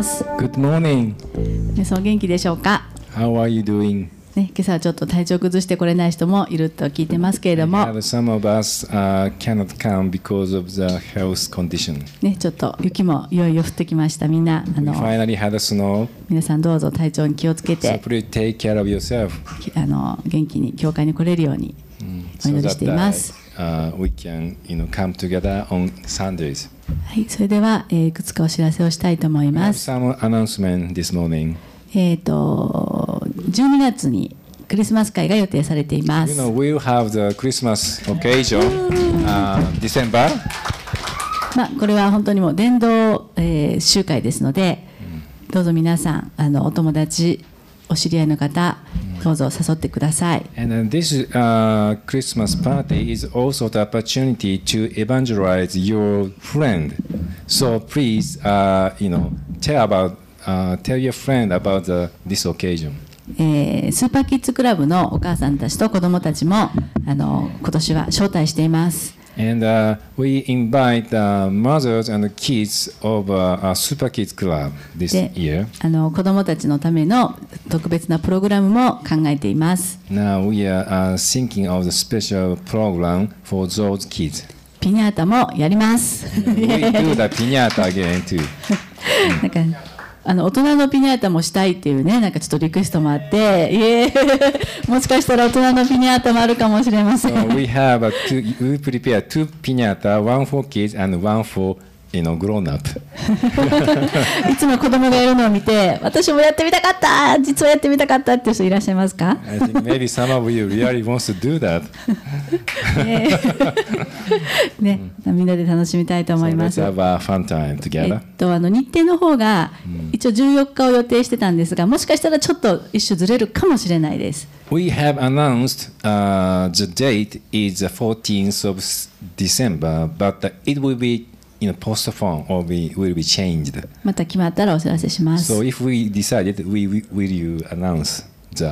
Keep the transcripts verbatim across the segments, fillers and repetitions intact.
ます。 Good morning. 皆さんお元気でしょうか。 How are you doing? ね、今朝はちょっと体調崩してこれない人もいると聞いてますけれども、 Some of us、uh, cannot come because of the health condition. ね、ちょっと雪もいよいよ降ってきました。みんなあ We の finally had a snow. 皆さんどうぞ体調に気をつけ So て、 please take care of yourself. あの元気に教会に来れるようにお So 祈りし that ています。 uh, we can, you know, come together on Sundays. はい、それでは、えーいくつかお知らせをしたいと思い We ま have す。 some announcement this morning. えっとじゅうにがつにクリスマス会が予定されていま You す。 know, we'll have the Christmas occasion, uh, December. まあ、これは本当にもう伝道、えー集会ですので、どうぞ皆さんあのお友達お知り合いの方どうぞ誘ってください。 And then this uh, Christmas party is also the opportunity to evangelize your friend. So please, uh, you know, tell about, uh, tell your friend about the, this occasion. えースーパーキッズクラブのお母さんたちと子どもたちもあの今年は招待しています。 And uh, we invite the mothers and the kids of uh, a Super Kids Club this で year. あの子どもたちのための特別なプログラムも考えています。 Now we are uh, thinking of the special program for those kids. ピニャータもやります。 We do the piñata again too. なんかあの大人のピニャータもしたいっていうね、なんかちょっとリクエストもあって、いえもしかしたら大人のピニャータもあるかもしれません。 So we have a two, we prepare two piñata, one for kids and one for, you know, grown up. いつも子供がやるのを見て、私もやってみたかった、実はやってみたかったっていう人いらっしゃいますか？ I think maybe some of you really wants to do that. ねね、みんなで楽しみたいと思 So いま let's す。 have a fun time え together. っと、あの日程の方が一応じゅうよっかを予定してたんですが、もしかしたらちょっと一種ずれるかもしれないです。 We have announced uh, the date is the fourteenth of December, but it will be, you know, postponed or we will be changed. また決まったらお知らせします。 So if we decided, we we- will you announce the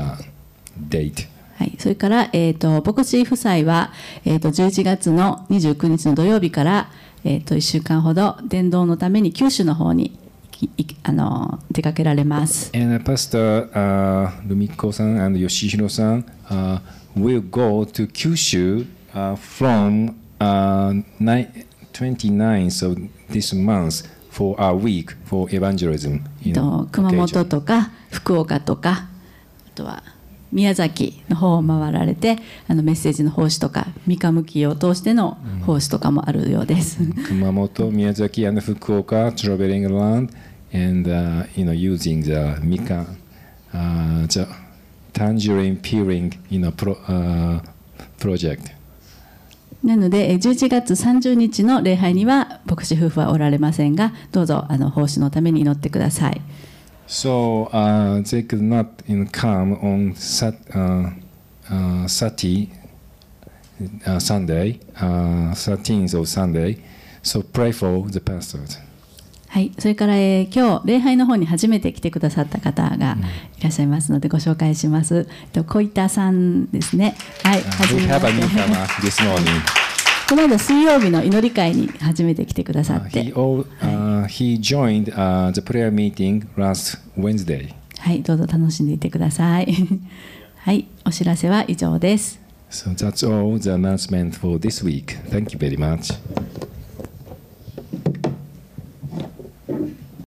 date? はい、それから、えー、と牧師夫妻は、えー、とじゅういちがつのにじゅうくにちの土曜日から、えー、といっしゅうかんほど伝道のために九州の方にいいあの出かけられます。 And uh, Pastor uh, Rumiko-san and Yoshihiro-san uh, will go to Kyushu uh, from uh, ni- twenty-ninth of this month for a week for evangelism. え You ー know, と熊本 occasion. とか福岡とかあとは宮崎の方を回られてあのメッセージの奉仕とか三日向きを通しての奉仕とかもあるようです。 Kumamoto, Miyazaki, and Fukuoka traveling around and uh, you know using the Mika, uh, the tangerine peeling, you know, pro, uh, project. なのでえーじゅういちがつさんじゅうにちの礼拝には牧師夫婦はおられませんが、どうぞあの奉仕のために祈ってください。 So uh, they could not, you know, come on sat, uh, uh, thirty uh, Sunday, uh, thirteenth of Sunday. So pray for the pastors. はい、それから、えー今日礼拝の方に初めて来てくださった方がいらっしゃいますのでご紹介します。えっと小板さんですね。はい、 Uh, 初 we めま have a して newcomer this morning. この間水曜日の祈り会に初めて来てくださ Uh, って、 he, all, uh, he joined uh, the prayer meeting last Wednesday. はい、どうぞ楽しんでいてください。はい、お知らせは以上です。 So that's all the announcement for this week. Thank you very much.